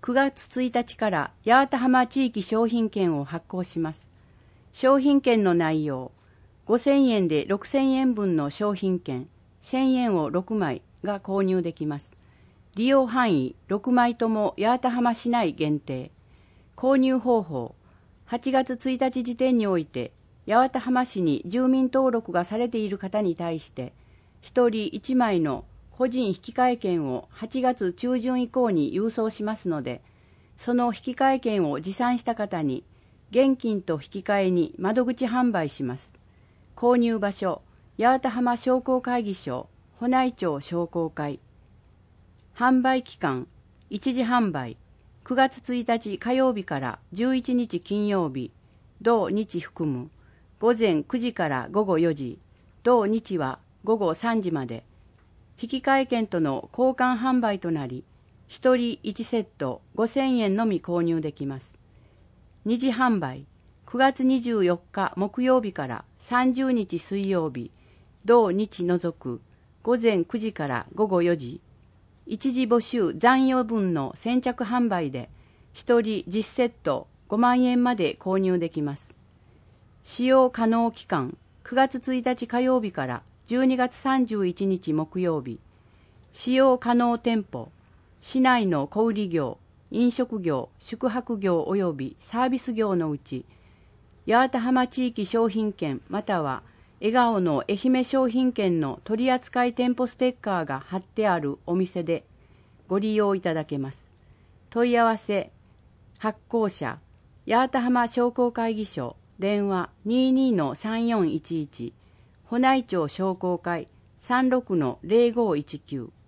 9月1日から八幡浜地域商品券を発行します。商品券の内容、5000円で6000円分の商品券、1000円を6枚が購入できます。利用範囲6枚とも八幡浜市内限定。購入方法、8月1日時点において八幡浜市に住民登録がされている方に対して1人1枚の個人引換券を8月中旬以降に郵送しますので、その引換券を持参した方に現金と引き換えに窓口販売します。購入場所、八幡浜商工会議所保内町商工会。販売期間、一時販売、9月1日火曜日から11日金曜日、同日含む、午前9時から午後4時、同日は午後3時まで、引換券との交換販売となり、1人1セット5000円のみ購入できます。二次販売、9月24日木曜日から30日水曜日、同日除く、午前9時から午後4時、一時募集残余分の先着販売で、1人10セット5万円まで購入できます。使用可能期間、9月1日火曜日から12月31日木曜日。使用可能店舗、市内の小売業、飲食業、宿泊業及びサービス業のうち、八幡浜地域商品券または笑顔の愛媛商品券の取扱店舗ステッカーが貼ってあるお店でご利用いただけます。問い合わせ、発行者、八幡浜商工会議所、電話 22-3411、保内町商工会 36-0519